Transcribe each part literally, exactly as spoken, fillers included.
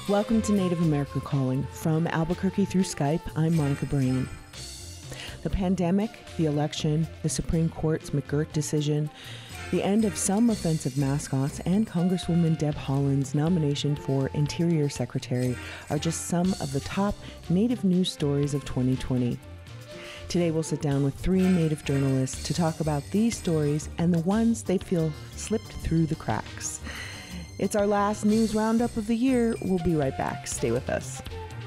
Welcome to Native America Calling. From Albuquerque through Skype, I'm Monica Brain. The pandemic, the election, the Supreme Court's McGirt decision, the end of some offensive mascots, and Congresswoman Deb Haaland's nomination for Interior Secretary are just some of the top Native news stories of twenty twenty. Today we'll sit down with three Native journalists to talk about these stories and the ones they feel slipped through the cracks. It's our last news roundup of the year. We'll be right back. Stay with us.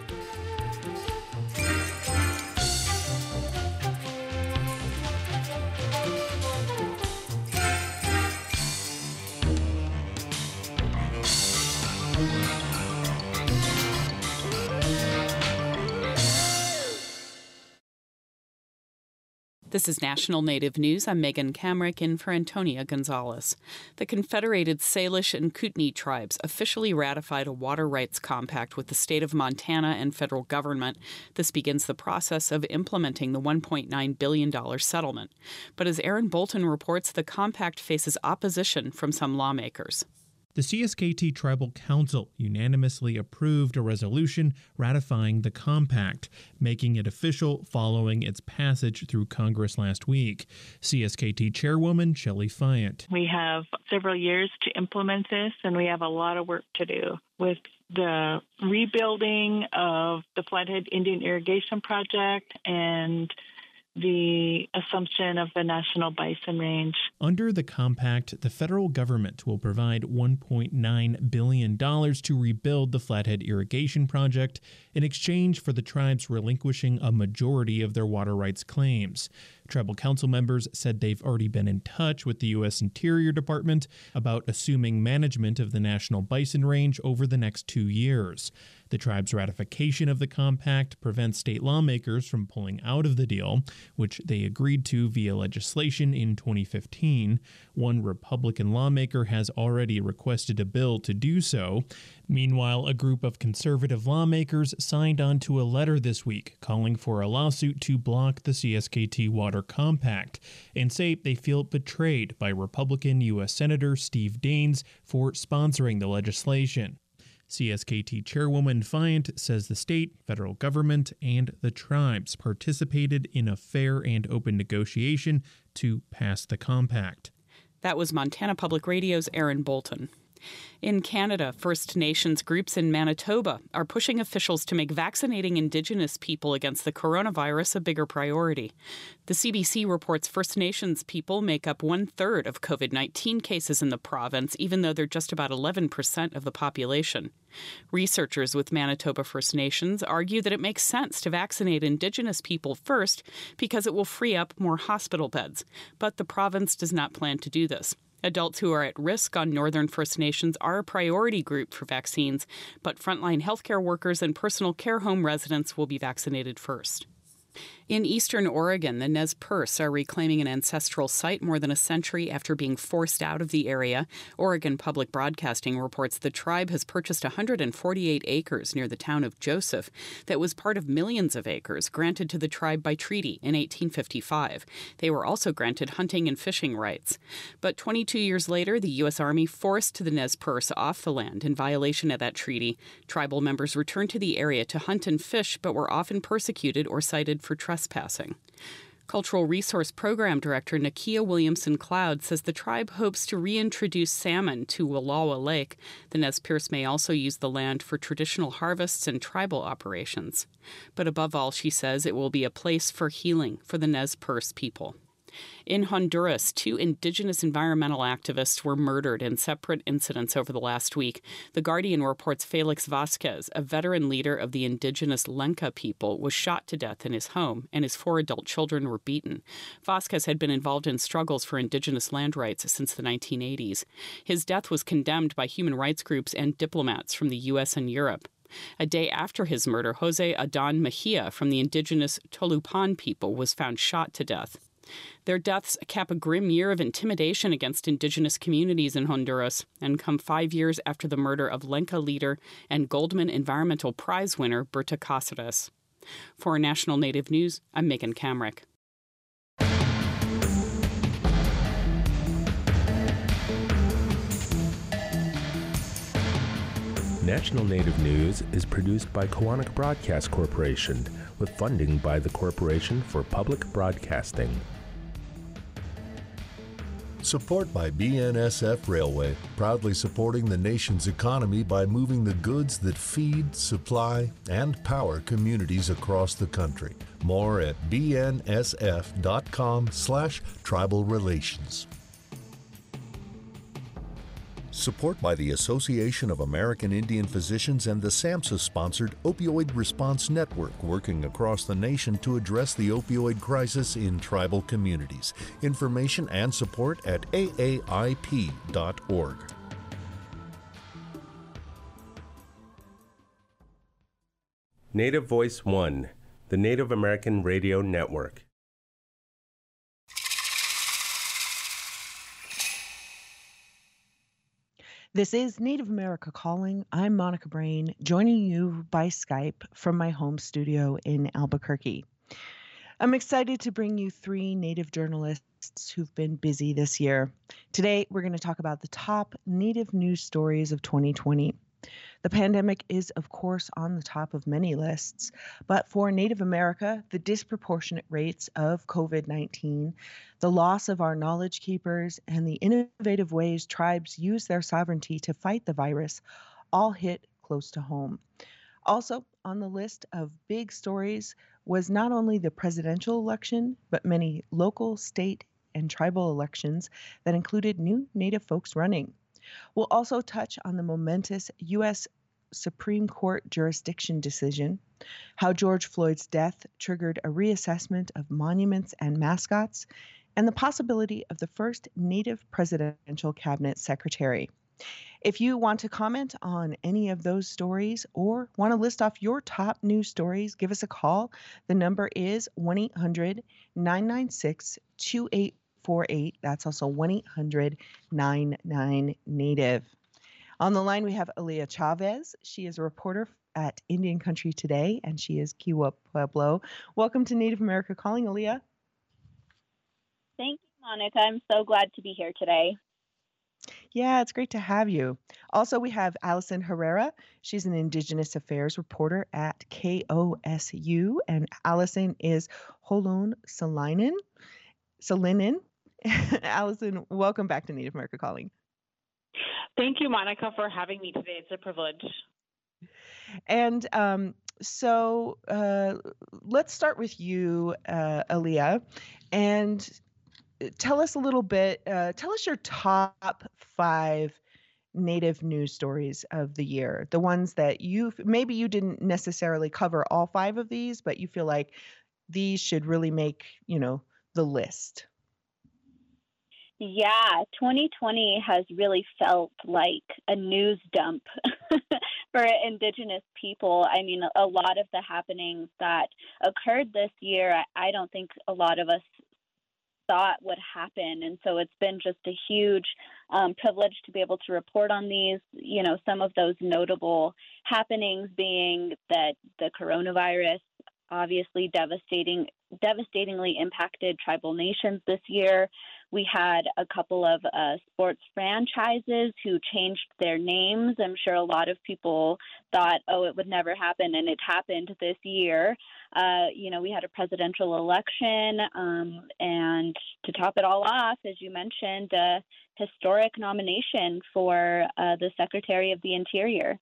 This is National Native News. I'm Megan Kamrick in for Antonia Gonzalez. The Confederated Salish and Kootenai tribes officially ratified a water rights compact with the state of Montana and federal government. This begins the process of implementing the one point nine billion dollars settlement. But as Aaron Bolton reports, the compact faces opposition from some lawmakers. The C S K T Tribal Council unanimously approved a resolution ratifying the compact, making it official following its passage through Congress last week. C S K T Chairwoman Shelley Fayant. We have several years to implement this, and we have a lot of work to do with the rebuilding of the Flathead Indian Irrigation Project and the assumption of the National Bison Range. Under the compact, the federal government will provide one point nine billion dollars to rebuild the Flathead Irrigation Project in exchange for the tribes relinquishing a majority of their water rights claims. Tribal council members said they've already been in touch with the U S Interior Department about assuming management of the National Bison Range over the next two years. The tribe's ratification of the compact prevents state lawmakers from pulling out of the deal, which they agreed to via legislation in twenty fifteen. One Republican lawmaker has already requested a bill to do so. Meanwhile, a group of conservative lawmakers signed on to a letter this week calling for a lawsuit to block the C S K T Water Compact and say they feel betrayed by Republican U S Senator Steve Daines for sponsoring the legislation. C S K T Chairwoman Fayant says the state, federal government, and the tribes participated in a fair and open negotiation to pass the compact. That was Montana Public Radio's Aaron Bolton. In Canada, First Nations groups in Manitoba are pushing officials to make vaccinating Indigenous people against the coronavirus a bigger priority. The C B C reports First Nations people make up one-third of COVID nineteen cases in the province, even though they're just about eleven percent of the population. Researchers with Manitoba First Nations argue that it makes sense to vaccinate Indigenous people first because it will free up more hospital beds. But the province does not plan to do this. Adults who are at risk on Northern First Nations are a priority group for vaccines, but frontline healthcare workers and personal care home residents will be vaccinated first. In eastern Oregon, the Nez Perce are reclaiming an ancestral site more than a century after being forced out of the area. Oregon Public Broadcasting reports the tribe has purchased one hundred forty-eight acres near the town of Joseph that was part of millions of acres granted to the tribe by treaty in eighteen fifty-five. They were also granted hunting and fishing rights. But twenty-two years later, the U S Army forced the Nez Perce off the land in violation of that treaty. Tribal members returned to the area to hunt and fish, but were often persecuted or cited for trespassing. Cultural Resource Program Director Nakia Williamson-Cloud says the tribe hopes to reintroduce salmon to Wallowa Lake. The Nez Perce may also use the land for traditional harvests and tribal operations. But above all, she says it will be a place for healing for the Nez Perce people. In Honduras, two indigenous environmental activists were murdered in separate incidents over the last week. The Guardian reports Felix Vasquez, a veteran leader of the indigenous Lenca people, was shot to death in his home, and his four adult children were beaten. Vasquez had been involved in struggles for indigenous land rights since the nineteen eighties. His death was condemned by human rights groups and diplomats from the U S and Europe. A day after his murder, Jose Adan Mejia from the indigenous Tolupan people was found shot to death. Their deaths cap a grim year of intimidation against indigenous communities in Honduras and come five years after the murder of Lenca leader and Goldman Environmental Prize winner Berta Cáceres. For National Native News, I'm Megan Kamrick. National Native News is produced by Koahnic Broadcast Corporation with funding by the Corporation for Public Broadcasting. Support by B N S F Railway, proudly supporting the nation's economy by moving the goods that feed, supply, and power communities across the country. More at b n s f dot com slash tribal relations. Support by the Association of American Indian Physicians and the SAMHSA-sponsored Opioid Response Network, working across the nation to address the opioid crisis in tribal communities. Information and support at a a i p dot org. Native Voice One, the Native American Radio Network. This is Native America Calling. I'm Monica Brain, joining you by Skype from my home studio in Albuquerque. I'm excited to bring you three Native journalists who've been busy this year. Today, we're going to talk about the top Native news stories of twenty twenty. The pandemic is, of course, on the top of many lists, but for Native America, the disproportionate rates of COVID nineteen, the loss of our knowledge keepers, and the innovative ways tribes use their sovereignty to fight the virus all hit close to home. Also on the list of big stories was not only the presidential election, but many local, state, and tribal elections that included new Native folks running. We'll also touch on the momentous U S Supreme Court jurisdiction decision, how George Floyd's death triggered a reassessment of monuments and mascots, and the possibility of the first Native presidential cabinet secretary. If you want to comment on any of those stories or want to list off your top news stories, give us a call. The number is one eight hundred nine nine six two eight four eight. That's also one eight hundred nine nine Native. On the line, we have Aaliyah Chavez. She is a reporter at Indian Country Today, and she is Kiowa Pueblo. Welcome to Native America Calling, Aaliyah. Thank you, Monica. I'm so glad to be here today. Yeah, it's great to have you. Also, we have Allison Herrera. She's an Indigenous Affairs reporter at K O S U, and Allison is Holon Salinen. Salinen. Allison, welcome back to Native America Calling. Thank you, Monica, for having me today. It's a privilege. And um, so uh, let's start with you, uh, Aaliyah, and tell us a little bit, uh, tell us your top five Native news stories of the year, the ones that you, maybe you didn't necessarily cover all five of these, but you feel like these should really make, you know, the list. Yeah, twenty twenty has really felt like a news dump for Indigenous people. I mean, a lot of the happenings that occurred this year, I don't think a lot of us thought would happen. And so it's been just a huge um, privilege to be able to report on these. You know, some of those notable happenings being that the coronavirus obviously devastating, devastatingly impacted tribal nations this year. We had a couple of uh, sports franchises who changed their names. I'm sure a lot of people thought, oh, it would never happen, and it happened this year. Uh, you know, we had a presidential election, um, and to top it all off, as you mentioned, a historic nomination for uh, the Secretary of the Interior.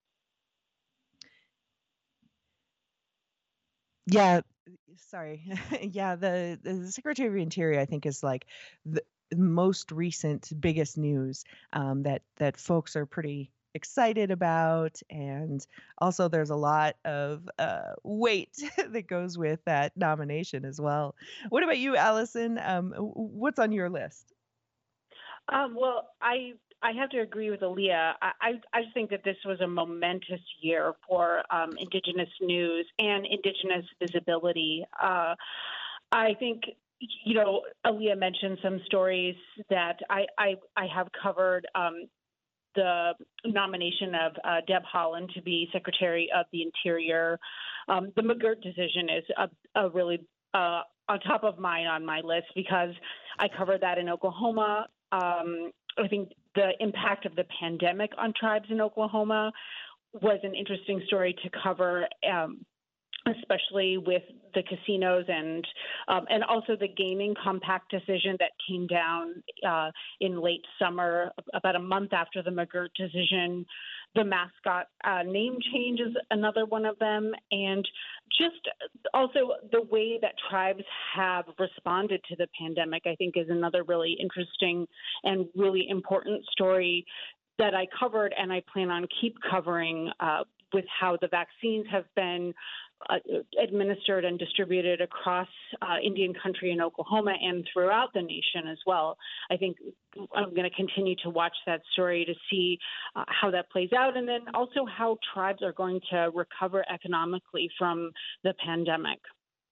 Yeah, sorry. yeah, the, the Secretary of the Interior, I think, is like the most recent, biggest news um, that that folks are pretty excited about, and also there's a lot of uh, weight that goes with that nomination as well. What about you, Allison? Um, what's on your list? Um, well, I I have to agree with Aaliyah. I, I, I think that this was a momentous year for um, Indigenous news and Indigenous visibility. Uh, I think, you know, Aaliyah mentioned some stories that I, I, I have covered. Um, the nomination of uh, Deb Haaland to be Secretary of the Interior. Um, the McGirt decision is a, a really uh, on top of mine on my list because I covered that in Oklahoma. Um, I think the impact of the pandemic on tribes in Oklahoma was an interesting story to cover. Um, especially with the casinos and um, and also the gaming compact decision that came down uh, in late summer, about a month after the McGirt decision. The mascot uh, name change is another one of them. And just also the way that tribes have responded to the pandemic, I think, is another really interesting and really important story that I covered and I plan on keep covering uh, with how the vaccines have been Uh, administered and distributed across uh, Indian country in Oklahoma and throughout the nation as well. I think I'm going to continue to watch that story to see uh, how that plays out, and then also how tribes are going to recover economically from the pandemic.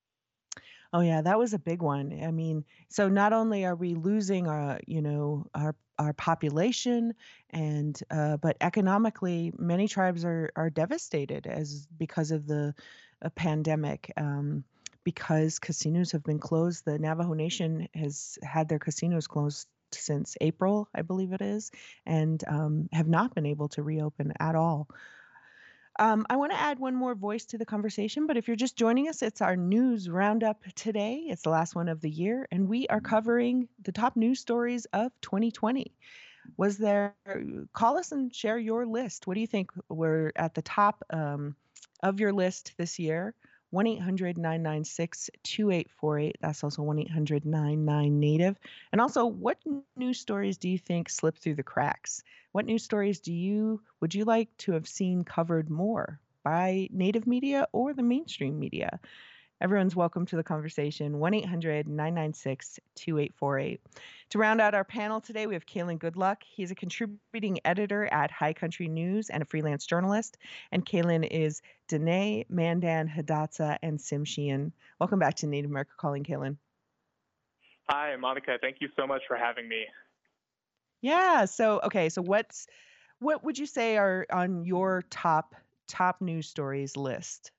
Oh yeah, that was a big one. I mean, so not only are we losing our, you know, our our population, and uh, but economically, many tribes are are devastated as because of the uh, pandemic. Um, because casinos have been closed, the Navajo Nation has had their casinos closed since April, I believe it is, and um, have not been able to reopen at all. Um, I want to add one more voice to the conversation, but if you're just joining us, it's our news roundup today. It's the last one of the year, and we are covering the top news stories of twenty twenty. Was there, call us and share your list. What do you think were at the top um, of your list this year? one eight hundred nine nine six two eight four eight. That's also one eight hundred nine nine native. And also, what news stories do you think slipped through the cracks? What news stories do you would you like to have seen covered more by Native media or the mainstream media? Everyone's welcome to the conversation. one eight hundred nine nine six two eight four eight. To round out our panel today, we have Kaylin Goodluck. He's a contributing editor at High Country News and a freelance journalist. And Kaylin is Danae, Mandan, Hidatsa, and Tsimshian. Welcome back to Native America Calling, Kaylin. Hi, Monica. Thank you so much for having me. Yeah. So, okay. So what's what would you say are on your top top news stories list?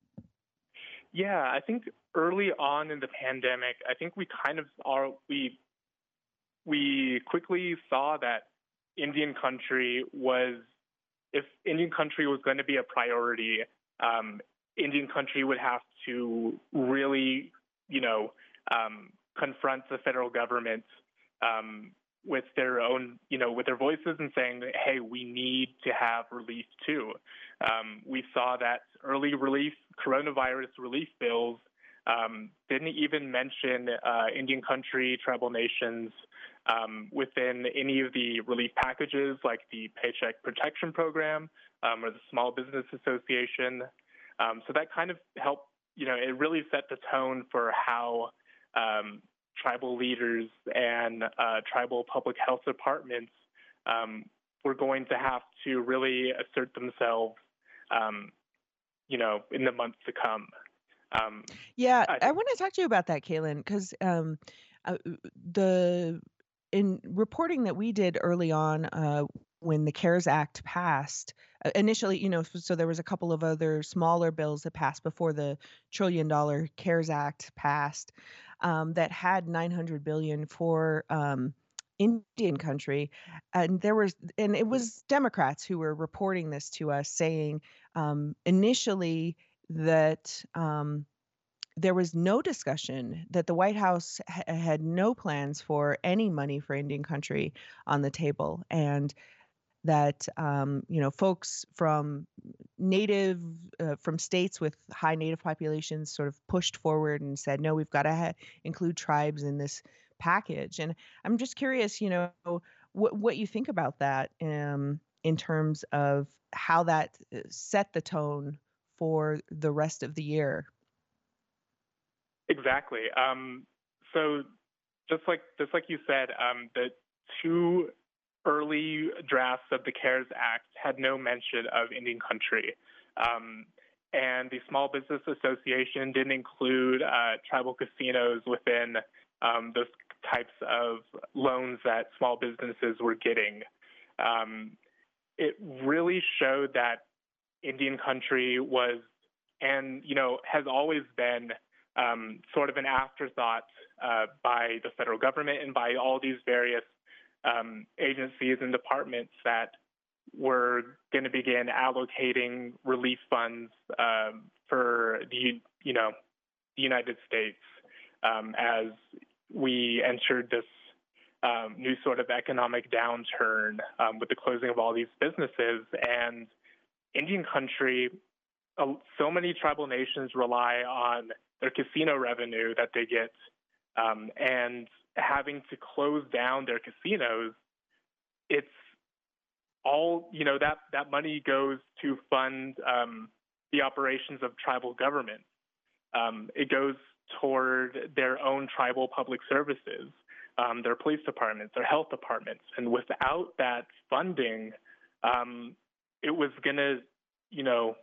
Yeah, I think early on in the pandemic, I think we kind of are we we quickly saw that Indian country was, if Indian country was going to be a priority, um, Indian country would have to really, you know, um, confront the federal government um, with their own, you know, with their voices and saying, hey, we need to have relief too. Um, we saw that early relief, coronavirus relief bills um, didn't even mention uh, Indian country, tribal nations um, within any of the relief packages like the Paycheck Protection Program um, or the Small Business Association. Um, so that kind of helped, you know, it really set the tone for how um, tribal leaders and uh, tribal public health departments um, were going to have to really assert themselves, um, you know, in the months to come. Um, yeah, I, I want to talk to you about that, Kaylin, because um, uh, the in reporting that we did early on uh, when the CARES Act passed, uh, initially, you know, so there was a couple of other smaller bills that passed before the trillion dollar CARES Act passed um, that had nine hundred billion dollars for um, Indian country. And there was, and it was Democrats who were reporting this to us, saying um, initially that um, there was no discussion, that the White House ha- had no plans for any money for Indian country on the table, and that um, you know, folks from native uh, from states with high native populations sort of pushed forward and said, no, we've got to ha- include tribes in this package. And I'm just curious, you know, what what you think about that um, in terms of how that uh, set the tone for the rest of the year. Exactly. Um, so just like just like you said, um, the two early drafts of the CARES Act had no mention of Indian country. Um, and the Small Business Association didn't include uh, tribal casinos within um, those types of loans that small businesses were getting. Um, it really showed that Indian country was, and, you know, has always been um, sort of an afterthought uh, by the federal government and by all these various um, agencies and departments that we're going to begin allocating relief funds um, for the, you know, the United States um, as we entered this um, new sort of economic downturn um, with the closing of all these businesses. And Indian country, uh, so many tribal nations rely on their casino revenue that they get, um, and having to close down their casinos, it's all, you know, that, that money goes to fund um, the operations of tribal government. Um, it goes toward their own tribal public services, um, their police departments, their health departments. And without that funding, um, it was going to, you know,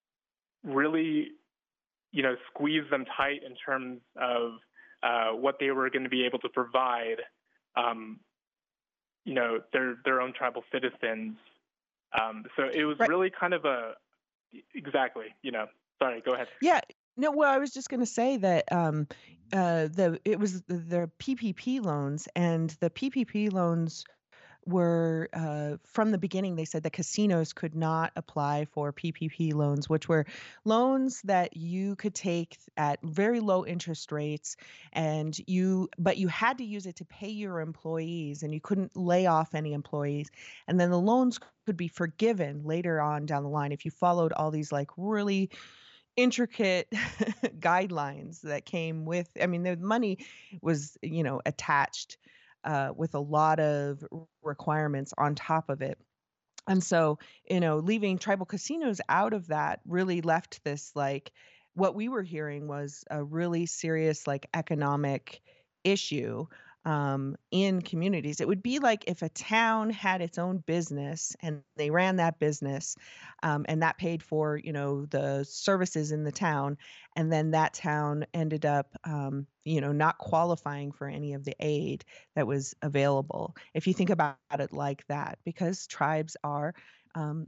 really, you know, squeeze them tight in terms of uh, what they were going to be able to provide, um, you know, their their own tribal citizens. Um, so it was right. really kind of a, exactly, you know, sorry, go ahead. Yeah. No, well, I was just going to say that um, uh, the it was the, the P P P loans, and the P P P loans were uh, from the beginning. They said that casinos could not apply for P P P loans, which were loans that you could take at very low interest rates, and you but you had to use it to pay your employees, and you couldn't lay off any employees. And then the loans could be forgiven later on down the line if you followed all these like really intricate guidelines that came with. I mean, the money was, you know, attached uh, with a lot of requirements on top of it. And so, you know, leaving tribal casinos out of that really left this, like, what we were hearing was a really serious, like, economic issue um, in communities. It would be like if a town had its own business and they ran that business, um, and that paid for, you know, the services in the town, and then that town ended up, um, you know, not qualifying for any of the aid that was available. If you think about it like that, because tribes are um,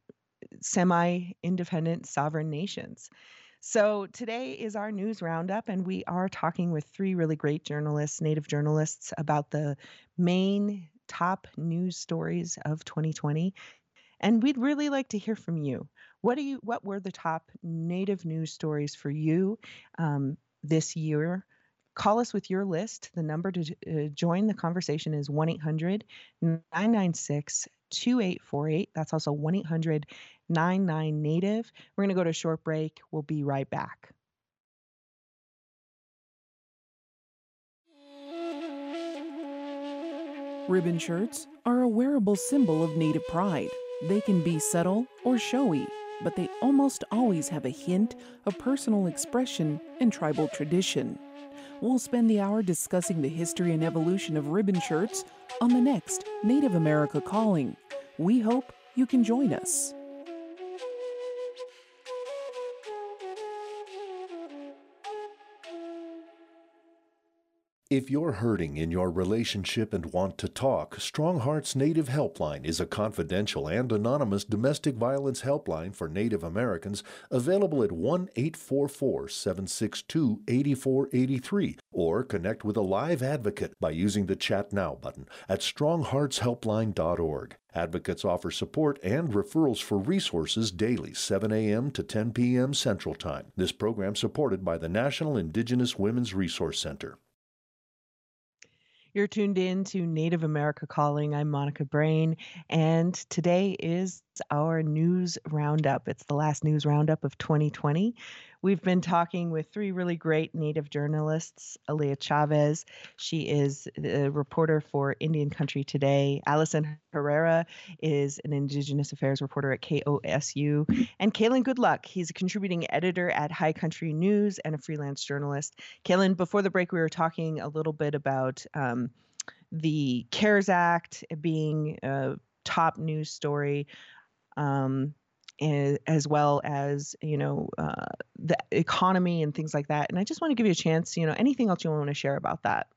semi-independent sovereign nations. So today is our news roundup, and we are talking with three really great journalists, Native journalists, about the main top news stories of twenty twenty. And we'd really like to hear from you. What do you? What were the top Native news stories for you um, this year? Call us with your list. The number to uh, join the conversation is one eight hundred nine nine six two eight four eight. That's also one eight hundred nine nine Native. We're going to go to a short break. We'll be right back. Ribbon shirts are a wearable symbol of Native pride. They can be subtle or showy, but they almost always have a hint of personal expression and tribal tradition. We'll spend the hour discussing the history and evolution of ribbon shirts on the next Native America Calling. We hope you can join us. If you're hurting in your relationship and want to talk, Strong Hearts Native Helpline is a confidential and anonymous domestic violence helpline for Native Americans available at one eight four four, seven six two, eight four eight three, or connect with a live advocate by using the Chat Now button at strong hearts helpline dot org. Advocates offer support and referrals for resources daily, seven a.m. to ten p.m. Central Time. This program supported by the National Indigenous Women's Resource Center. You're tuned in to Native America Calling. I'm Monica Brain, and today is our news roundup. It's the last news roundup of twenty twenty. We've been talking with three really great Native journalists. Aaliyah Chavez, she is a reporter for Indian Country Today. Allison Herrera is an Indigenous Affairs reporter at K O S U. And Kalen Goodluck, he's a contributing editor at High Country News and a freelance journalist. Kalen, before the break, we were talking a little bit about um, the CARES Act being a top news story. Um, as well as, you know, uh, the economy and things like that. And I just want to give you a chance, you know, anything else you want to share about that?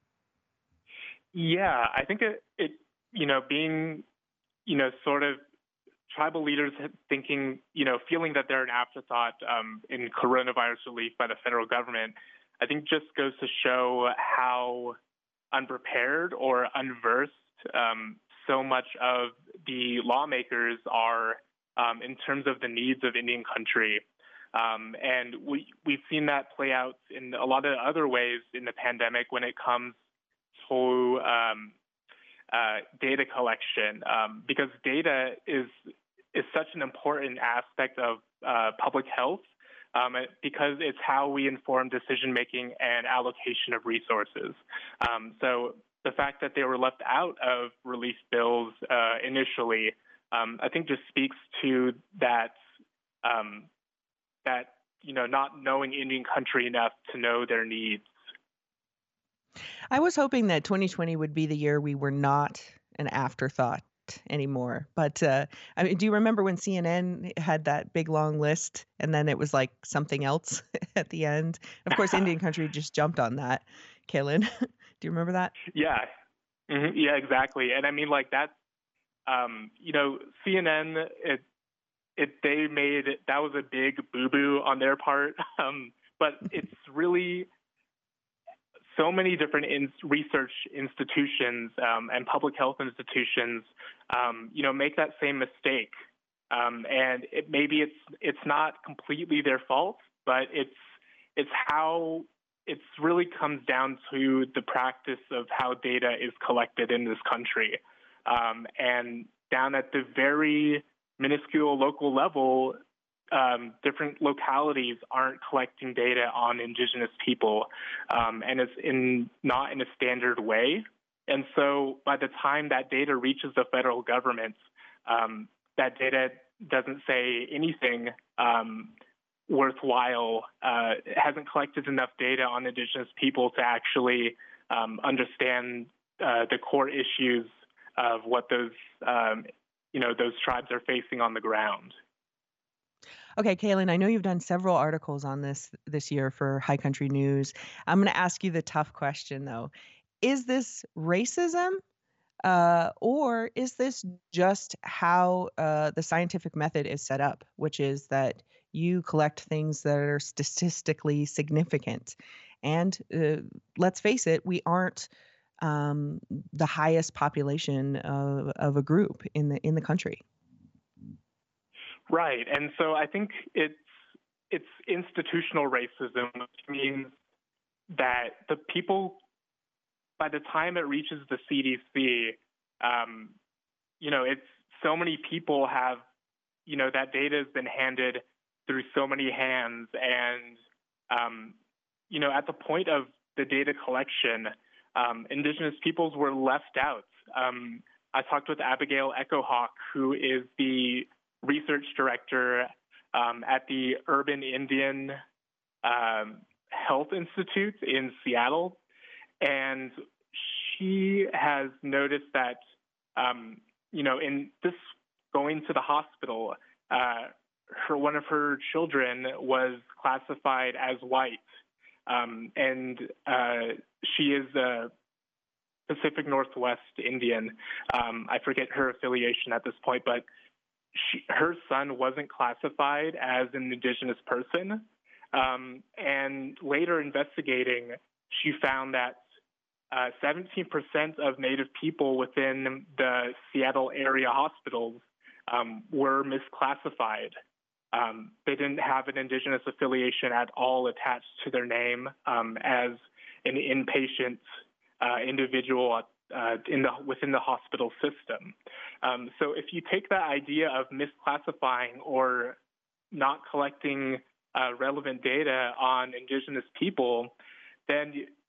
Yeah, I think it, it you know, being, you know, sort of tribal leaders thinking, you know, feeling that they're an afterthought um, in coronavirus relief by the federal government, I think just goes to show how unprepared or unversed um, so much of the lawmakers are um, in terms of the needs of Indian country. Um, and we, we've seen that play out in a lot of other ways in the pandemic when it comes to um, uh, data collection, um, because data is is such an important aspect of uh, public health, um, because it's how we inform decision-making and allocation of resources. Um, so the fact that they were left out of relief bills uh, initially, um, I think just speaks to that, um, that, you know, not knowing Indian country enough to know their needs. I was hoping that twenty twenty would be the year we were not an afterthought anymore. But uh, I mean, do you remember when C N N had that big long list and then it was like something else at the end? Of course, Indian country just jumped on that. Kaylin, do you remember that? Yeah, mm-hmm. yeah, exactly. And I mean, like that, um, you know, C N N, it, it, they made, that was a big boo-boo on their part. Um, but it's really, so many different in research institutions um, and public health institutions, um, you know, make that same mistake. Um, and it, maybe it's it's not completely their fault, but it's it's how it's really comes down to the practice of how data is collected in this country. Um, and down at the very minuscule local level, Um, different localities aren't collecting data on Indigenous people, um, and it's in not in a standard way. And so by the time that data reaches the federal government, um, that data doesn't say anything um, worthwhile. Uh, it hasn't collected enough data on Indigenous people to actually um, understand uh, the core issues of what those, um, you know, those tribes are facing on the ground. Okay, Kaylin, I know you've done several articles on this this year for High Country News. I'm going to ask you the tough question, though. Is this racism, uh, or is this just how uh, the scientific method is set up, which is that you collect things that are statistically significant? And uh, let's face it, we aren't um, the highest population of, of a group in the in the country. Right, and so I think it's it's institutional racism, which means that the people, by the time it reaches the C D C, um, you know, it's so many people have, you know, that data has been handed through so many hands, and um, you know, at the point of the data collection, um, Indigenous peoples were left out. Um, I talked with Abigail Echohawk, who is the research director um, at the Urban Indian um, Health Institute in Seattle. And she has noticed that, um, you know, in this going to the hospital, uh, her, one of her children was classified as white. Um, and uh, she is a Pacific Northwest Indian. Um, I forget her affiliation at this point, but She, her son wasn't classified as an Indigenous person. Um, and later investigating, she found that uh, seventeen percent of Native people within the Seattle area hospitals um, were misclassified. Um, they didn't have an Indigenous affiliation at all attached to their name um, as an inpatient uh, individual Uh, in the within the hospital system. Um, so if you take that idea of misclassifying or not collecting uh, relevant data on Indigenous people, then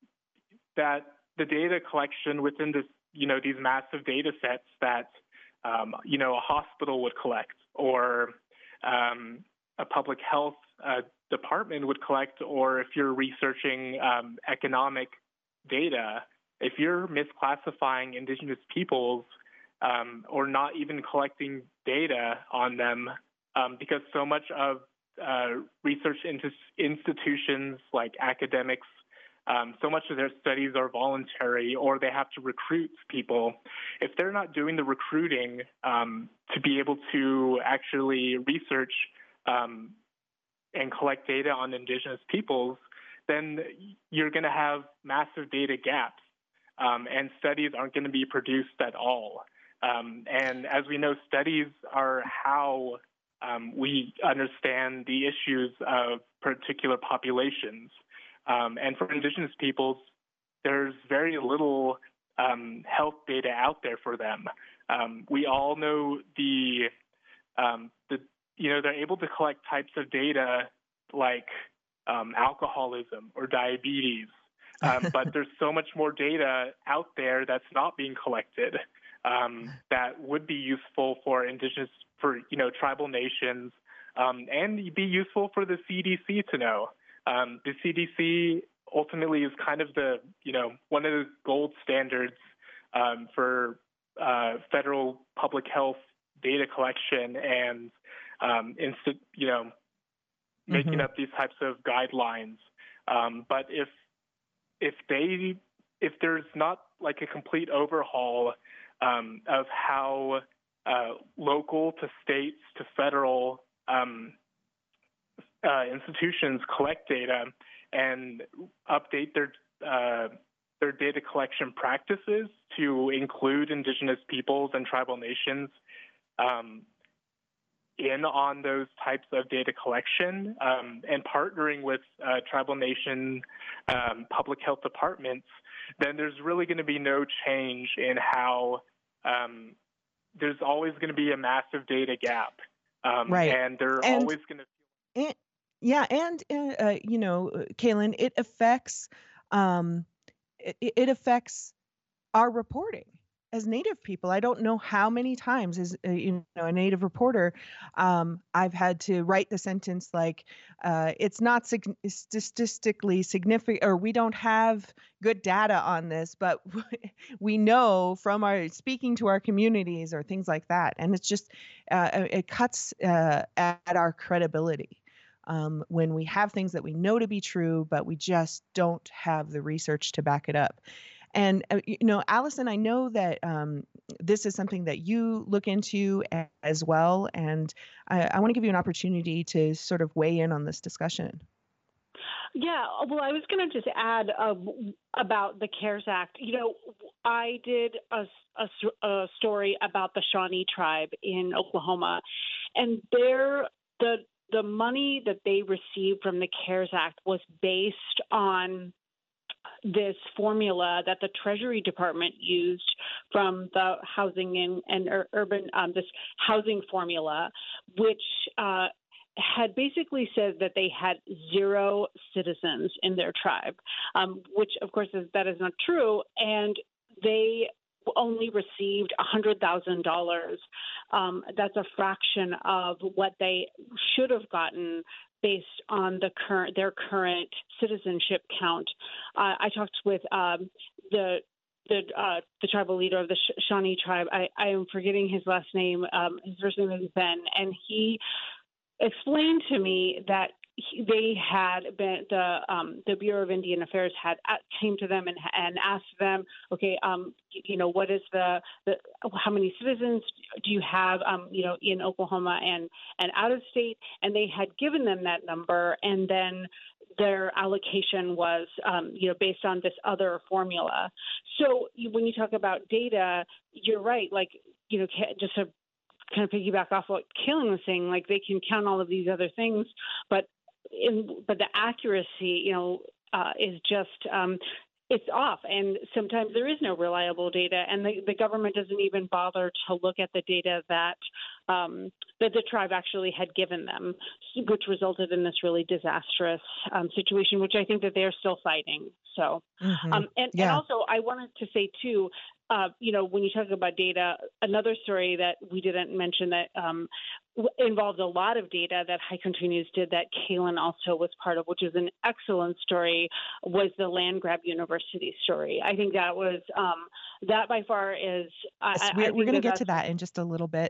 that the data collection within this, you know, these massive data sets that, um, you know, a hospital would collect or um, a public health uh, department would collect, or if you're researching um, economic data, if you're misclassifying Indigenous peoples um, or not even collecting data on them, um, because so much of uh, research into institutions like academics, um, so much of their studies are voluntary or they have to recruit people. If they're not doing the recruiting um, to be able to actually research um, and collect data on Indigenous peoples, then you're going to have massive data gaps. Um, and studies aren't going to be produced at all. Um, and as we know, studies are how um, we understand the issues of particular populations. Um, and for Indigenous peoples, there's very little um, health data out there for them. Um, we all know the, um, the, you know, they're able to collect types of data like um, alcoholism or diabetes, um, but there's so much more data out there that's not being collected um, that would be useful for Indigenous, for, you know, tribal nations, um, and be useful for the C D C to know. Um, the C D C ultimately is kind of the, you know, one of the gold standards um, for uh, federal public health data collection and, um, inst- you know, making mm-hmm. up these types of guidelines. Um, but if if they if there's not like a complete overhaul um, of how uh, local to states to federal um, uh, institutions collect data and update their uh, their data collection practices to include Indigenous peoples and tribal nations um, in on those types of data collection um, and partnering with uh, tribal nation um, public health departments, then there's really going to be no change in how um, there's always going to be a massive data gap. Um, right. And they're and, always going to. And, yeah. And, uh, you know, Kaylin, it affects, um, it, it affects our reporting. As Native people, I don't know how many times as uh, you know a Native reporter, um, I've had to write the sentence like, uh, it's not sig- statistically significant, or we don't have good data on this, but we know from our speaking to our communities or things like that. And it's just, uh, it cuts uh, at our credibility. Um, when we have things that we know to be true, but we just don't have the research to back it up. And, uh, you know, Allison, I know that um, this is something that you look into a- as well. And I, I want to give you an opportunity to sort of weigh in on this discussion. Yeah, well, I was going to just add uh, about the CARES Act. You know, I did a, a, a story about the Shawnee tribe in Oklahoma, and their the the money that they received from the CARES Act was based on this formula that the Treasury Department used from the housing and, and ur- urban, um, this housing formula, which uh, had basically said that they had zero citizens in their tribe, um, which of course is, that is not true. And they only received one hundred thousand dollars. Um, that's a fraction of what they should have gotten based on the current their current citizenship count. Uh, I talked with um, the the uh, the tribal leader of the Sh- Shawnee tribe. I, I am forgetting his last name. Um, his first name is Ben, and he explained to me that he, they had been the um, the Bureau of Indian Affairs had uh, came to them and and asked them, okay, um, you know, what is the, the how many citizens do you have, um, you know, in Oklahoma and and out of state, and they had given them that number, and then their allocation was, um, you know, based on this other formula. So you, when you talk about data, you're right. Like, you know, just to kind of piggyback off what Kaylin was saying, like they can count all of these other things, but in, but the accuracy, you know, uh, is just um, it's off, and sometimes there is no reliable data, and the, the government doesn't even bother to look at the data that um, that the tribe actually had given them, which resulted in this really disastrous um, situation, which I think that they are still fighting. So, mm-hmm. um, and, yeah. and also I wanted to say too, uh, you know, when you talk about data, another story that we didn't mention that um, involved a lot of data that High Country News did that Kaylin also was part of, which is an excellent story, was the Land Grab University story. I think that was, um, that by far is... Yes, I, we're I we're going to get that's, to that in just a little bit.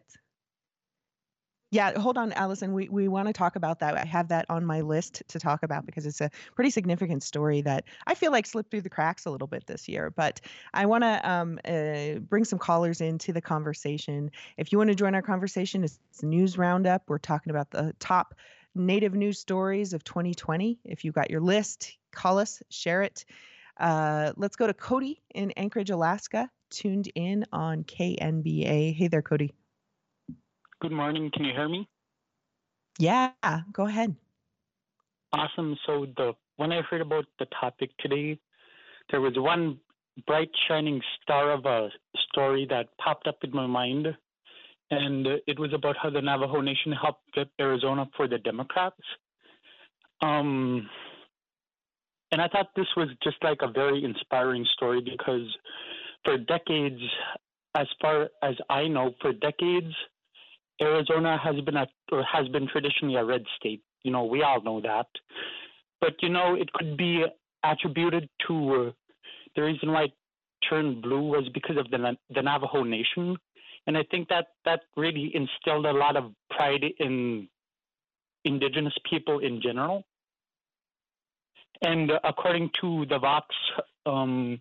Yeah, hold on, Allison. We we want to talk about that. I have that on my list to talk about because it's a pretty significant story that I feel like slipped through the cracks a little bit this year. But I want to um, uh, bring some callers into the conversation. If you want to join our conversation, it's a news roundup. We're talking about the top Native news stories of twenty twenty. If you've got your list, call us, share it. Uh, let's go to Cody in Anchorage, Alaska. tuned in on K N B A. Hey there, Cody. Good morning. Can you hear me? Yeah, go ahead. Awesome. So the when I heard about the topic today, there was one bright shining star of a story that popped up in my mind, and it was about how the Navajo Nation helped flip Arizona for the Democrats. Um, and I thought this was just like a very inspiring story because for decades, as far as I know, for decades, Arizona has been a or has been traditionally a red state. You know, we all know that. But you know, it could be attributed to uh, the reason why it turned blue was because of the the Navajo Nation, and I think that that really instilled a lot of pride in Indigenous people in general. And uh, according to the Vox, um,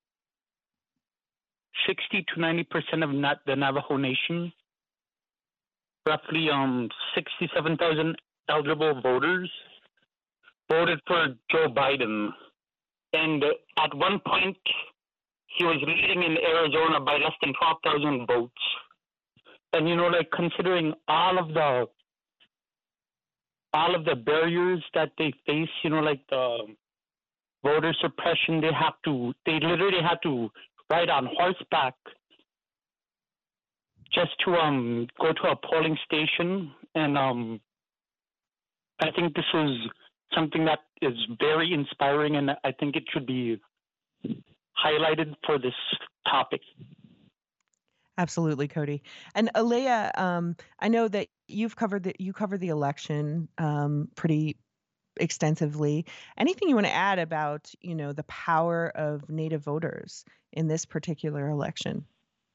sixty to ninety percent of not the Navajo Nation, roughly um sixty-seven thousand eligible voters, voted for Joe Biden. And uh, at one point, he was leading in Arizona by less than twelve thousand votes. And, you know, like considering all of the all of the barriers that they face, you know, like the voter suppression, they have to, they literally have to ride on horseback just to um go to a polling station. And um I think this is something that is very inspiring, and I think it should be highlighted for this topic. Absolutely, Cody. And Alea, um, I know that you've covered the you covered the election um, pretty extensively. Anything you want to add about, you know, the power of Native voters in this particular election?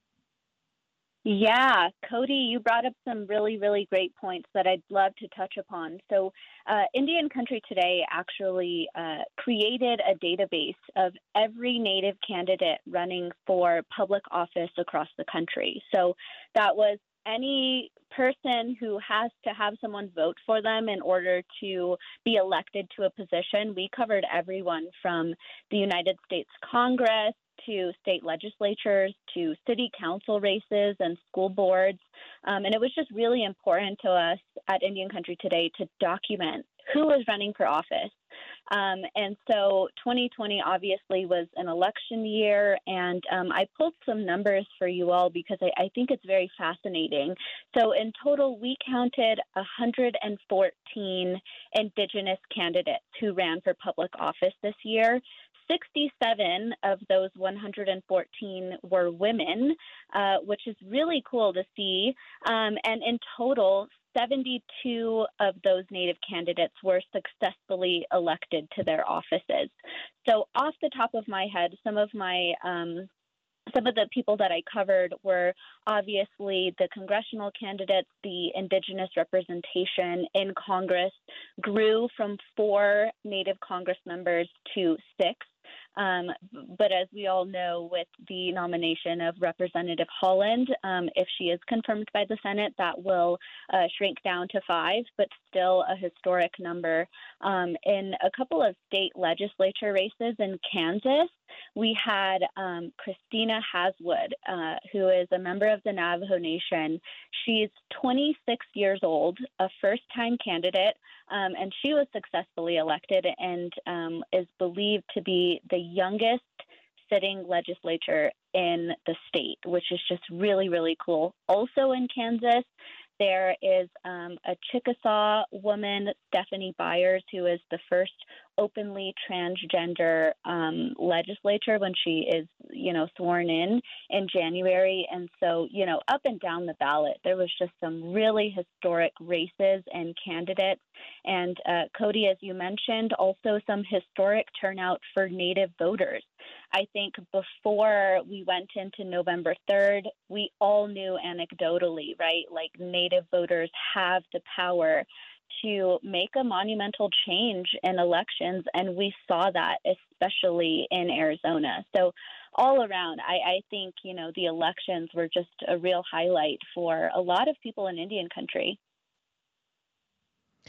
Yeah, Cody, you brought up some really, really great points that I'd love to touch upon. So, uh, Indian Country Today actually uh, created a database of every Native candidate running for public office across the country. So, that was any person who has to have someone vote for them in order to be elected to a position. We covered everyone from the United States Congress to state legislatures, to city council races and school boards. Um, and it was just really important to us at Indian Country Today to document who was running for office. Um, and so twenty twenty obviously was an election year, and um, I pulled some numbers for you all because I, I think it's very fascinating. So in total, we counted one hundred fourteen Indigenous candidates who ran for public office this year. sixty-seven of those one hundred fourteen were women, uh, which is really cool to see. Um, and in total, seventy-two of those Native candidates were successfully elected to their offices. So off the top of my head, some of my um, some of the people that I covered were obviously the congressional candidates. The Indigenous representation in Congress grew from four Native Congress members to six. Um, but as we all know, with the nomination of Representative Holland, um, if she is confirmed by the Senate, that will uh, shrink down to five, but still a historic number. Um, in a couple of state legislature races in Kansas, we had um, Christina Haswood, uh, who is a member of the Navajo Nation. She's twenty-six years old, a first-time candidate, um, and she was successfully elected and um, is believed to be the youngest sitting legislature in the state, which is just really, really cool. Also in Kansas, there is um, a Chickasaw woman, Stephanie Byers, who is the first openly transgender um, legislature when she is, you know, sworn in in January. And so, you know, up and down the ballot, there was just some really historic races and candidates. And uh, Cody, as you mentioned, also some historic turnout for Native voters. I think before we went into November third, we all knew anecdotally, right? Like Native voters have the power to make a monumental change in elections, and we saw that especially in Arizona. So all around, I, I think, you know, the elections were just a real highlight for a lot of people in Indian Country.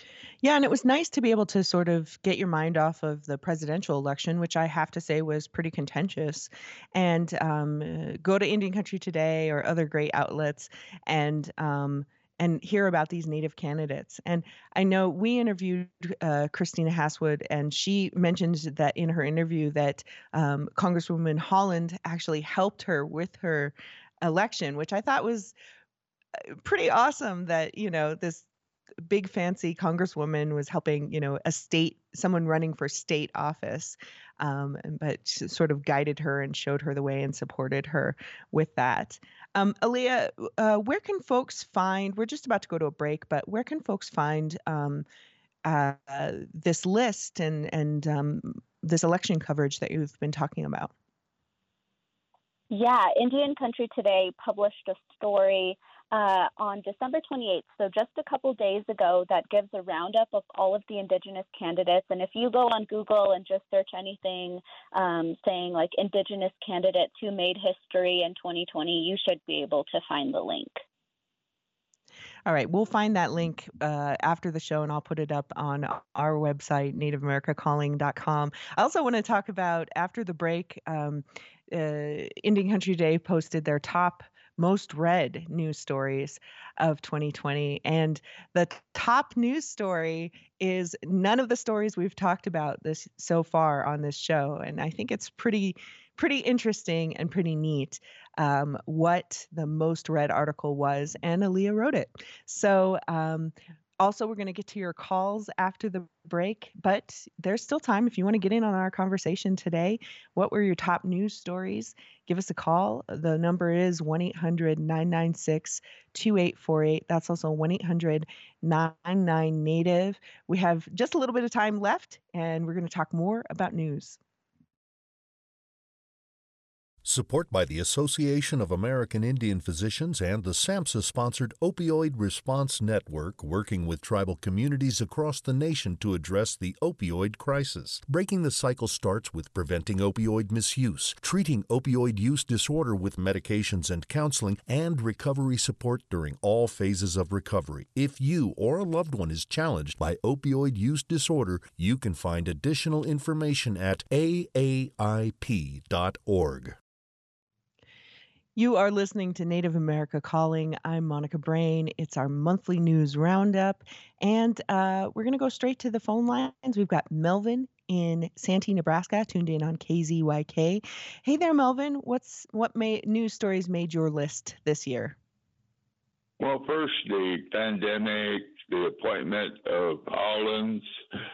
Yeah, and it was nice to be able to sort of get your mind off of the presidential election, which I have to say was pretty contentious, and um, uh, go to Indian Country Today or other great outlets and um, and hear about these Native candidates. And I know we interviewed uh, Christina Hasswood, and she mentioned that in her interview that um, Congresswoman Holland actually helped her with her election, which I thought was pretty awesome that, you know, this big fancy congresswoman was helping, you know, a state, someone running for state office, um, but s- sort of guided her and showed her the way and supported her with that. Um, Aaliyah, uh, where can folks find, we're just about to go to a break, but where can folks find um, uh, this list and, and um, this election coverage that you've been talking about? Yeah, Indian Country Today published a story uh, on December twenty-eighth, so just a couple days ago, that gives a roundup of all of the Indigenous candidates. And if you go on Google and just search anything um, saying like Indigenous candidates who made history in twenty twenty, you should be able to find the link. All right, we'll find that link uh, after the show, and I'll put it up on our website, native america calling dot com. I also want to talk about, after the break, um, uh, Indian Country Day posted their top most read news stories of twenty twenty. And the top news story is none of the stories we've talked about this so far on this show. And I think it's pretty pretty interesting and pretty neat um, what the most read article was, and Aaliyah wrote it. So um, also, we're going to get to your calls after the break, but there's still time if you want to get in on our conversation today. What were your top news stories? Give us a call. The number is one eight hundred nine nine six two eight four eight. That's also one eight hundred nine nine native. We have just a little bit of time left, and we're going to talk more about news. Support by the Association of American Indian Physicians and the SAMHSA-sponsored Opioid Response Network, working with tribal communities across the nation to address the opioid crisis. Breaking the cycle starts with preventing opioid misuse, treating opioid use disorder with medications and counseling, and recovery support during all phases of recovery. If you or a loved one is challenged by opioid use disorder, you can find additional information at A A I P dot org. You are listening to Native America Calling. I'm Monica Brain. It's our monthly news roundup, and uh, we're going to go straight to the phone lines. We've got Melvin in Santee, Nebraska, tuned in on K Z Y K. Hey there, Melvin. What's what made, news stories made your list this year? Well, first, the pandemic, the appointment of Hollins,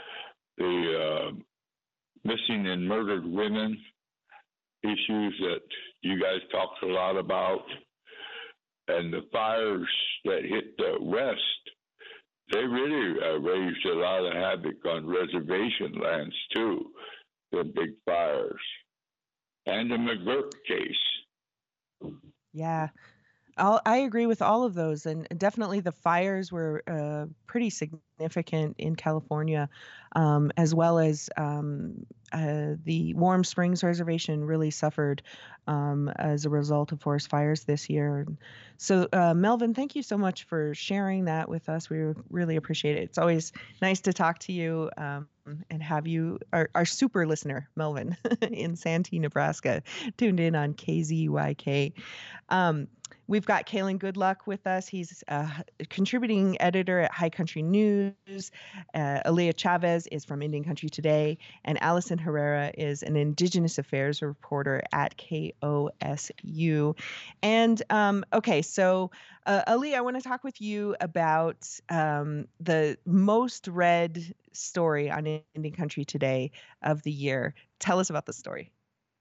the uh, missing and murdered women issues that you guys talked a lot about, and the fires that hit the West, they really uh, raised a lot of havoc on reservation lands too, the big fires. And the McGurk case. Yeah. I'll, I agree with all of those, and definitely the fires were uh, pretty significant in California, um, as well as um, uh, the Warm Springs Reservation really suffered um, as a result of forest fires this year. So, uh, Melvin, thank you so much for sharing that with us. We really appreciate it. It's always nice to talk to you um, and have you, our, our super listener, Melvin, in Santee, Nebraska, tuned in on K Z Y K. Um, We've got Kalen Goodluck with us. He's a contributing editor at High Country News. Uh, Aaliyah Chavez is from Indian Country Today. And Allison Herrera is an Indigenous Affairs reporter at K O S U. And, um, okay, so uh, Aaliyah, I want to talk with you about um, the most read story on Indian Country Today of the year. Tell us about the story.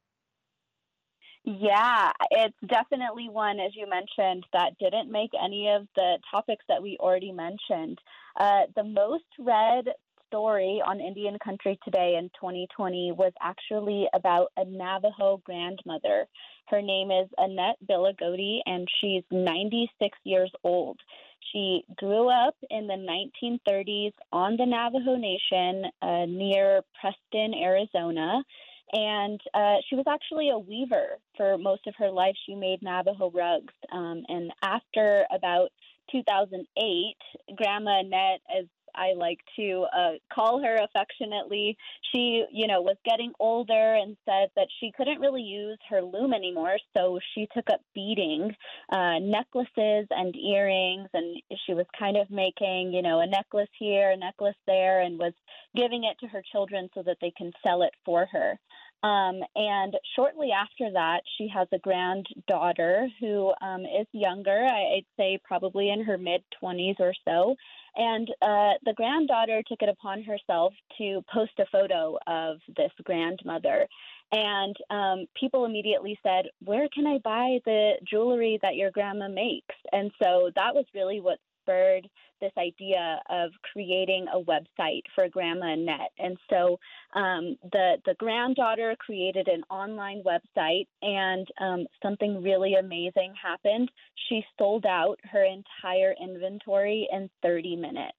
Yeah, it's definitely one, as you mentioned, that didn't make any of the topics that we already mentioned. Uh, the most read story on Indian Country Today in twenty twenty was actually about a Navajo grandmother. Her name is Annette Billigodi, and she's ninety-six years old. She grew up in the nineteen thirties on the Navajo Nation uh, near Preston, Arizona. And uh, she was actually a weaver for most of her life. She made Navajo rugs. Um, and after about two thousand eight, Grandma Annette, as I like to uh, call her affectionately. She, you know, was getting older and said that she couldn't really use her loom anymore, so she took up beading uh, necklaces and earrings, and she was kind of making, you know, a necklace here, a necklace there, and was giving it to her children so that they can sell it for her. Um, and shortly after that, she has a granddaughter who um, is younger, I, I'd say probably in her mid-twenties or so. And uh, the granddaughter took it upon herself to post a photo of this grandmother. And um, people immediately said, where can I buy the jewelry that your grandma makes? And so that was really what spurred this idea of creating a website for Grandma Annette. And so um, the the granddaughter created an online website, and um, something really amazing happened. She sold out her entire inventory in thirty minutes.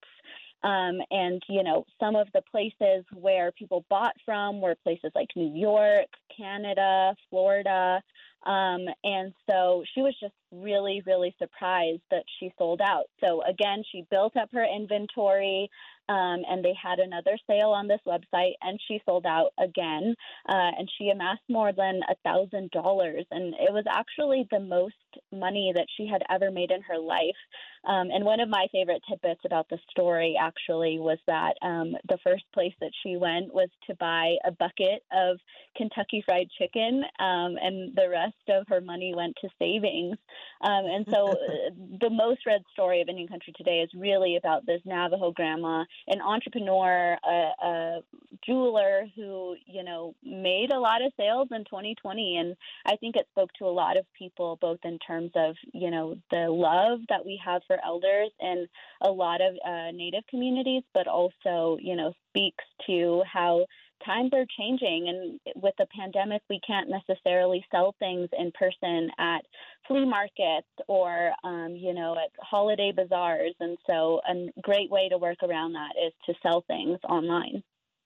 Um, and, you know, some of the places where people bought from were places like New York, Canada, Florida. Um, and so she was just really, really surprised that she sold out. So again, she built up her inventory, um, and they had another sale on this website, and she sold out again. Uh, and she amassed more than a thousand dollars, and it was actually the most money that she had ever made in her life. Um, and one of my favorite tidbits about the story actually was that um, the first place that she went was to buy a bucket of Kentucky Fried Chicken, um, and the rest of her money went to savings. Um, and so the most read story of Indian Country Today is really about this Navajo grandma, an entrepreneur, a, a jeweler who, you know, made a lot of sales in twenty twenty. And I think it spoke to a lot of people, both in terms of, you know, the love that we have for elders in a lot of uh, Native communities, but also, you know, speaks to how times are changing, and with the pandemic, we can't necessarily sell things in person at flea markets or, um, you know, at holiday bazaars. And so a great way to work around that is to sell things online.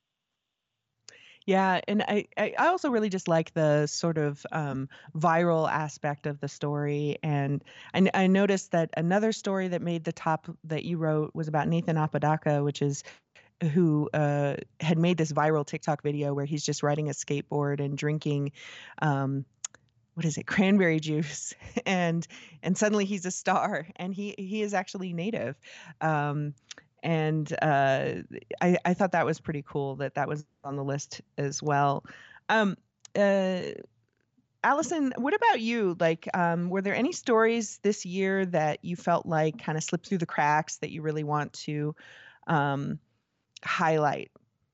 Yeah, and I, I I also really just like the sort of um, viral aspect of the story. And I, I noticed that another story that made the top that you wrote was about Nathan Apodaca, which is who uh, had made this viral TikTok video where he's just riding a skateboard and drinking, um, what is it, cranberry juice, and and suddenly he's a star, and he he is actually Native, um, and uh, I I thought that was pretty cool that that was on the list as well. Um, uh, Allison, what about you? Like, um, were there any stories this year that you felt like kind of slipped through the cracks that you really want to um, highlight?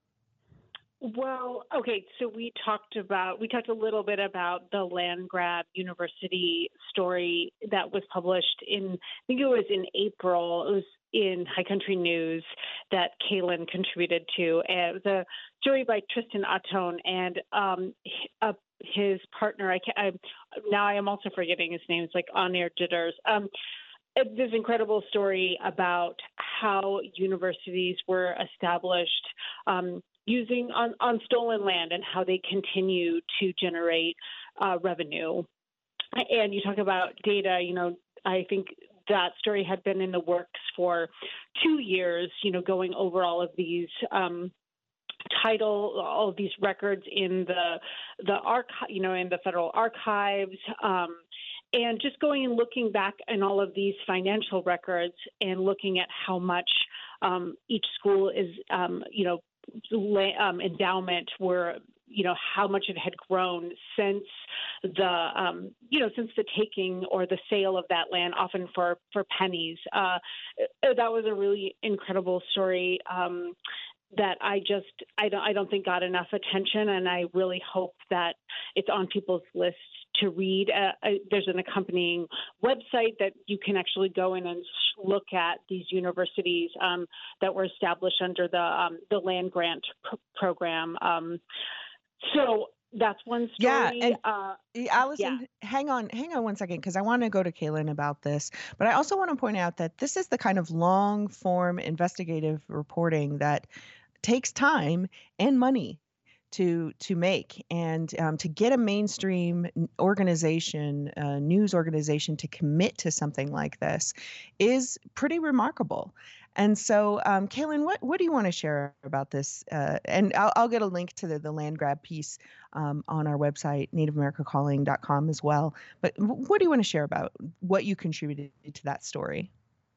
Well, okay, so we talked about, we talked a little bit about the land grab university story that was published in, I think it was in April, it was in High Country News that Kaylin contributed to. And it was a story by Tristan Atone and um, uh, his partner, I can't, I, now I am also forgetting his name, it's like On Air Jitters. Um, this incredible story about how universities were established um, using on, on stolen land and how they continue to generate uh, revenue. And you talk about data, you know, I think that story had been in the works for two years, you know, going over all of these um, title, all of these records in the, the archive, you know, in the federal archives, um, and just going and looking back in all of these financial records and looking at how much um, each school is, um, you know, um, endowment were, you know, how much it had grown since the, um, you know, since the taking or the sale of that land, often for, for pennies. Uh, that was a really incredible story um, that I just, I don't, I don't think got enough attention. And I really hope that it's on people's lists to read. Uh, uh, there's an accompanying website that you can actually go in and look at these universities um, that were established under the um, the land grant pr- program. Um, so that's one story. Yeah, and uh, Allison, yeah. hang on, hang on one second, because I want to go to Kaylin about this. But I also want to point out that this is the kind of long form investigative reporting that takes time and money to to make, and um, to get a mainstream organization, uh, news organization, to commit to something like this is pretty remarkable. And so, um, Kaylin, what what do you want to share about this? Uh, and I'll, I'll get a link to the, the land grab piece um, on our website, native america calling dot com, as well. But what do you want to share about what you contributed to that story?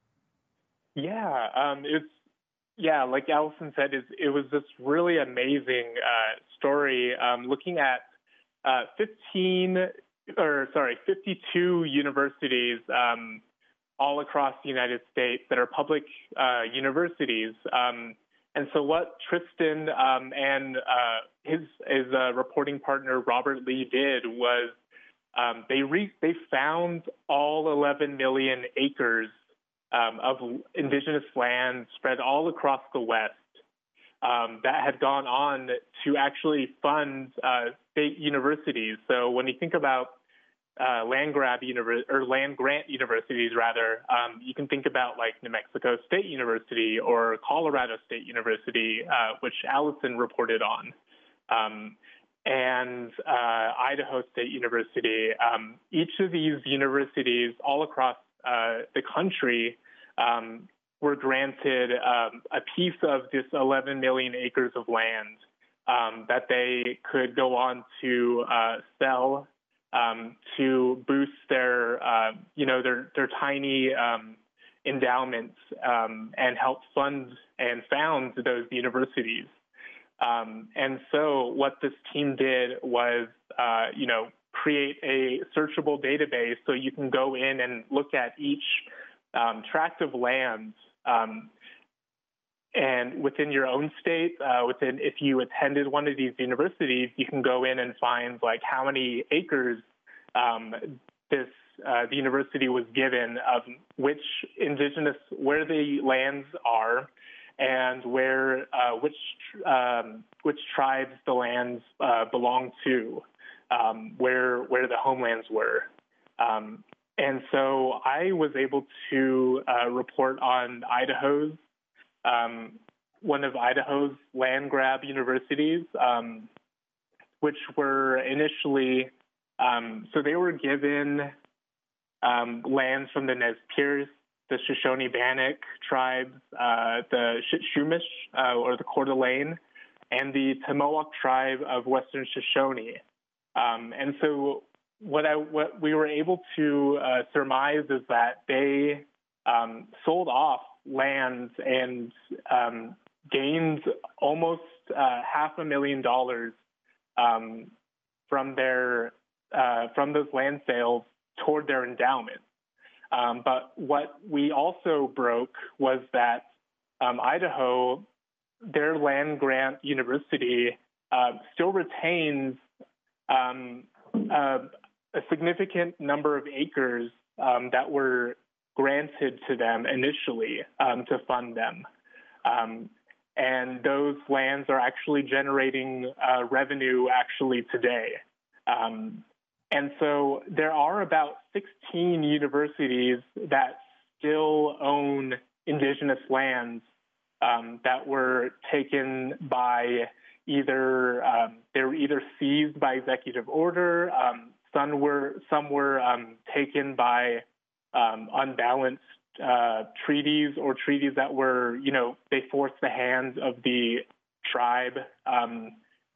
Yeah, um, it's yeah, like Allison said, it, it was this really amazing uh, story. Um, looking at uh, fifteen, or sorry, fifty-two universities um, all across the United States that are public uh, universities. Um, and so, what Tristan um, and uh, his his uh, reporting partner Robert Lee did was um, they re- they found all eleven million acres Um, of indigenous land spread all across the West um, that had gone on to actually fund uh, state universities. So when you think about uh, land grab univer- or land grant universities, rather, um, you can think about like New Mexico State University or Colorado State University, uh, which Allison reported on, um, and uh, Idaho State University. Um, each of these universities all across Uh, the country um, were granted um, a piece of this eleven million acres of land um, that they could go on to uh, sell um, to boost their, uh, you know, their their tiny um, endowments um, and help fund and found those universities. Um, and so what this team did was, uh, you know, create a searchable database so you can go in and look at each um, tract of land um, and within your own state, uh, within if you attended one of these universities, you can go in and find like how many acres um, this uh, the university was given of which indigenous, where the lands are, and where uh, which um, which tribes the lands uh, belong to. Um, where where the homelands were. Um, and so I was able to uh, report on Idaho's, um, one of Idaho's land grab universities, um, which were initially, um, so they were given um, lands from the Nez Perce, the Shoshone-Bannock tribes, uh, the Schumish, uh, or the Coeur d'Alene, and the Timucua tribe of Western Shoshone. Um, and so what I what we were able to uh, surmise is that they um, sold off lands and um, gained almost uh, half a million dollars um, from their uh, from those land sales toward their endowment. Um, but what we also broke was that um, Idaho, their land grant university, uh, still retains Um, uh, a significant number of acres um, that were granted to them initially um, to fund them. Um, and those lands are actually generating uh, revenue actually today. Um, and so there are about sixteen universities that still own indigenous lands um, that were taken by Either um, they were either seized by executive order, um, some were some were um, taken by um, unbalanced uh, treaties or treaties that were, you know, they forced the hands of the tribe, um,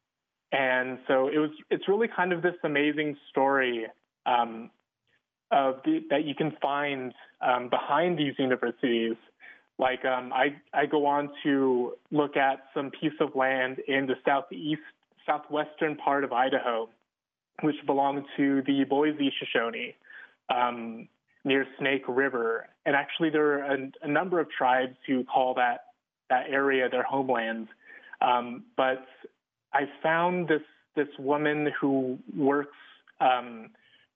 and so it was. It's really kind of this amazing story um, of the, that you can find um, behind these universities. Like um, I, I go on to look at some piece of land in the southeast, southwestern part of Idaho, which belonged to the Boise Shoshone, um, near Snake River. And actually, there are a, a number of tribes who call that that area their homeland. Um, but I found this this woman who works um,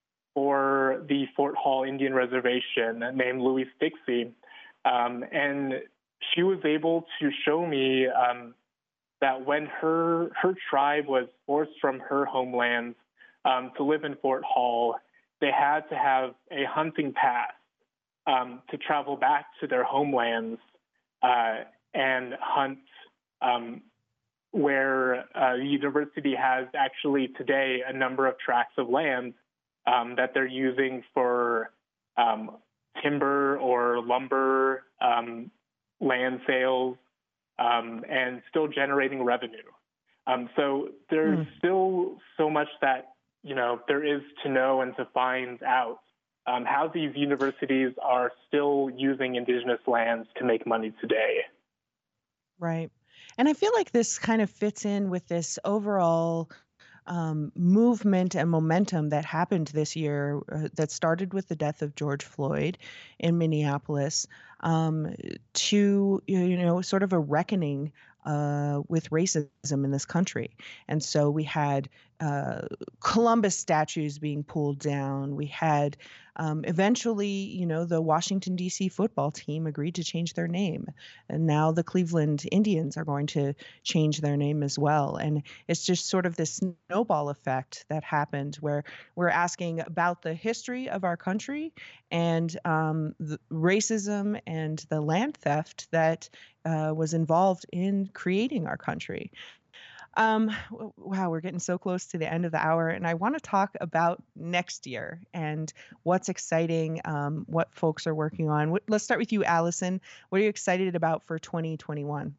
for the Fort Hall Indian Reservation named Louise Dixie. Um, and she was able to show me um, that when her her tribe was forced from her homeland um, to live in Fort Hall, they had to have a hunting pass um, to travel back to their homelands uh, and hunt um, where uh, the university has actually today a number of tracts of land um, that they're using for um, timber or lumber um, land sales um, and still generating revenue. Um, so there's mm. still so much that, you know, there is to know and to find out um, how these universities are still using indigenous lands to make money today. Right. And I feel like this kind of fits in with this overall um, movement and momentum that happened this year uh, that started with the death of George Floyd in Minneapolis um, to, you know, sort of a reckoning uh, with racism in this country. And so we had uh, Columbus statues being pulled down. We had um, eventually, you know, the Washington, D C football team agreed to change their name. And now the Cleveland Indians are going to change their name as well. And it's just sort of this snowball effect that happened where we're asking about the history of our country and um, the racism and the land theft that uh, was involved in creating our country. Um, wow, we're getting so close to the end of the hour, and I want to talk about next year and what's exciting, um, what folks are working on. Let's start with you, Allison. What are you excited about for twenty twenty-one?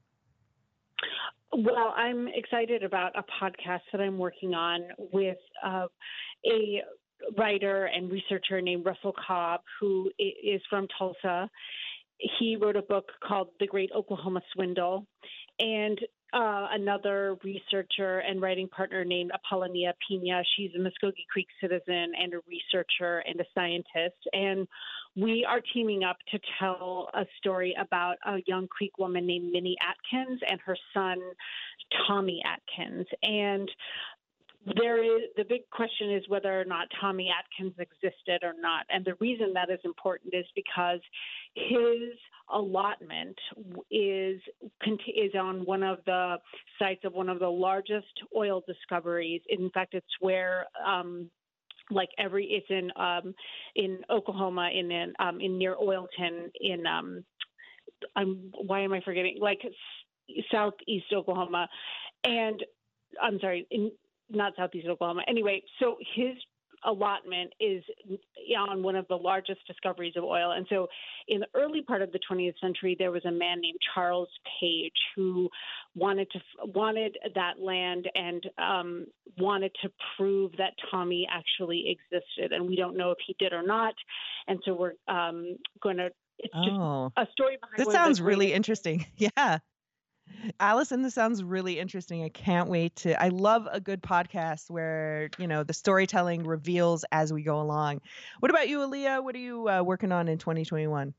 Well, I'm excited about a podcast that I'm working on with uh, a writer and researcher named Russell Cobb, who is from Tulsa. He wrote a book called The Great Oklahoma Swindle, and uh, another researcher and writing partner named Apollonia Pina. She's a Muskogee Creek citizen and a researcher and a scientist. And we are teaming up to tell a story about a young Creek woman named Minnie Atkins and her son, Tommy Atkins. And there is the big question is whether or not Tommy Atkins existed or not. And the reason that is important is because his allotment is is on one of the sites of one of the largest oil discoveries. In fact, it's where um, like every it's in um, in Oklahoma in in, um, in near Oilton in um, I'm why am I forgetting like southeast Oklahoma, and I'm sorry in. Not southeast Oklahoma. Anyway, so his allotment is on one of the largest discoveries of oil. And so in the early part of the twentieth century, there was a man named Charles Page who wanted to wanted that land and um, wanted to prove that Tommy actually existed. And we don't know if he did or not. And so we're um, going to it's just oh, a story behind this sounds really interesting. Yeah. Allison, this sounds really interesting. I can't wait to, I love a good podcast where, you know, the storytelling reveals as we go along. What about you, Aaliyah? What are you uh, working on in twenty twenty-one?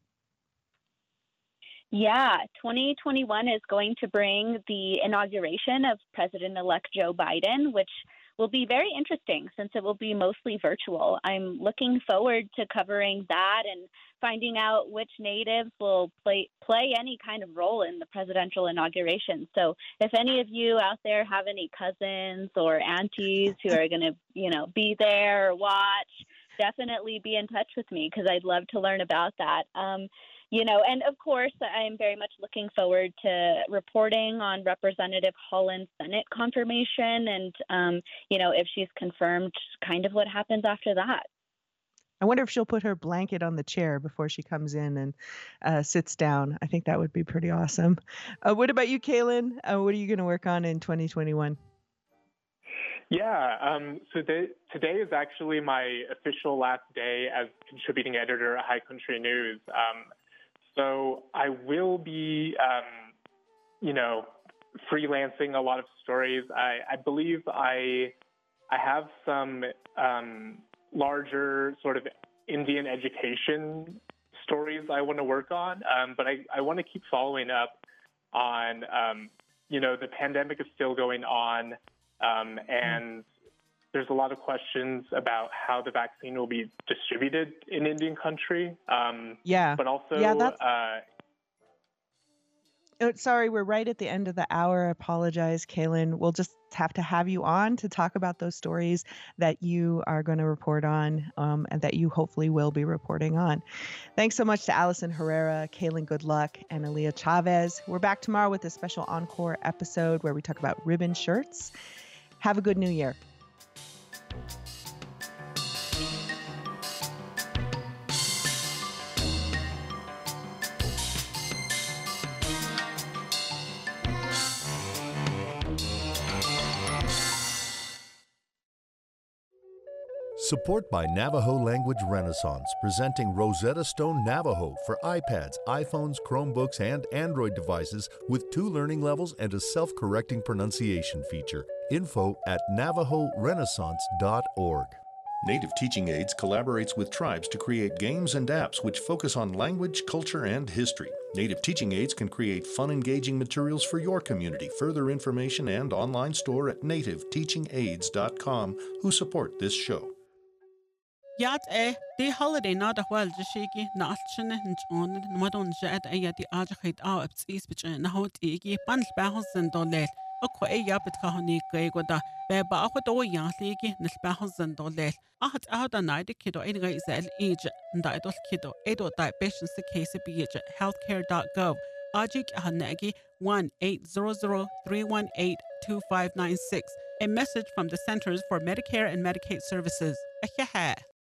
Yeah, twenty twenty-one is going to bring the inauguration of President-elect Joe Biden, which will be very interesting since it will be mostly virtual. I'm looking forward to covering that and finding out which natives will play play any kind of role in the presidential inauguration. So if any of you out there have any cousins or aunties who are going to, you know, be there or watch, definitely be in touch with me because I'd love to learn about that. Um, You know, and of course, I am very much looking forward to reporting on Representative Holland's Senate confirmation and, um, you know, if she's confirmed, kind of what happens after that. I wonder if she'll put her blanket on the chair before she comes in and uh, sits down. I think that would be pretty awesome. Uh, what about you, Kaylin? Uh, what are you going to work on in twenty twenty-one? Yeah, um, so the, today is actually my official last day as contributing editor at High Country News. Um, So I will be, um, you know, freelancing a lot of stories. I, I believe I I have some um, larger sort of Indian education stories I want to work on, um, but I, I want to keep following up on, um, you know, the pandemic is still going on, um, and there's a lot of questions about how the vaccine will be distributed in Indian country. Um, yeah. But also, yeah, that's... uh, Oh, sorry, we're right at the end of the hour. I apologize, Kaylin. We'll just have to have you on to talk about those stories that you are going to report on um, and that you hopefully will be reporting on. Thanks so much to Allison Herrera, Kaylin Goodluck, and Aaliyah Chavez. We're back tomorrow with a special encore episode where we talk about ribbon shirts. Have a good new year. Support by Navajo Language Renaissance, presenting Rosetta Stone Navajo for iPads, iPhones, Chromebooks, and Android devices with two learning levels and a self-correcting pronunciation feature. Info at navajo renaissance dot org. Native Teaching Aids collaborates with tribes to create games and apps which focus on language, culture, and history. Native Teaching Aids can create fun, engaging materials for your community. Further information and online store at native teaching aids dot com, who support this show. Yat eh, the holiday not a while jishiki, not chin and on Madon Jet a yet the Ajahit out is which and how tiki, punch battles and dollet. A quay yapit kahoni gregoda, bear bahudo yasliki, nisbahos and dollet. I had out a night kiddo anyway zel age, and I don't kiddo, edo die patients the case of beach, healthcare dot gov. Ajik Ahanagi one eight zero zero three one eight two five nine six. A message from the Centers for Medicare and Medicaid Services. Ahaha.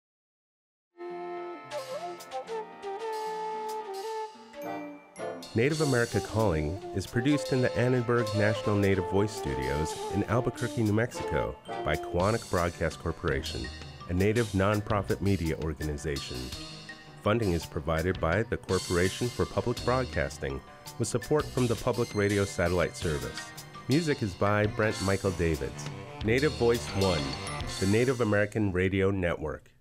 Native America Calling is produced in the Annenberg National Native Voice Studios in Albuquerque, New Mexico by Koahnic Broadcast Corporation, a Native nonprofit media organization. Funding is provided by the Corporation for Public Broadcasting with support from the Public Radio Satellite Service. Music is by Brent Michael Davids. Native Voice One, the Native American Radio Network.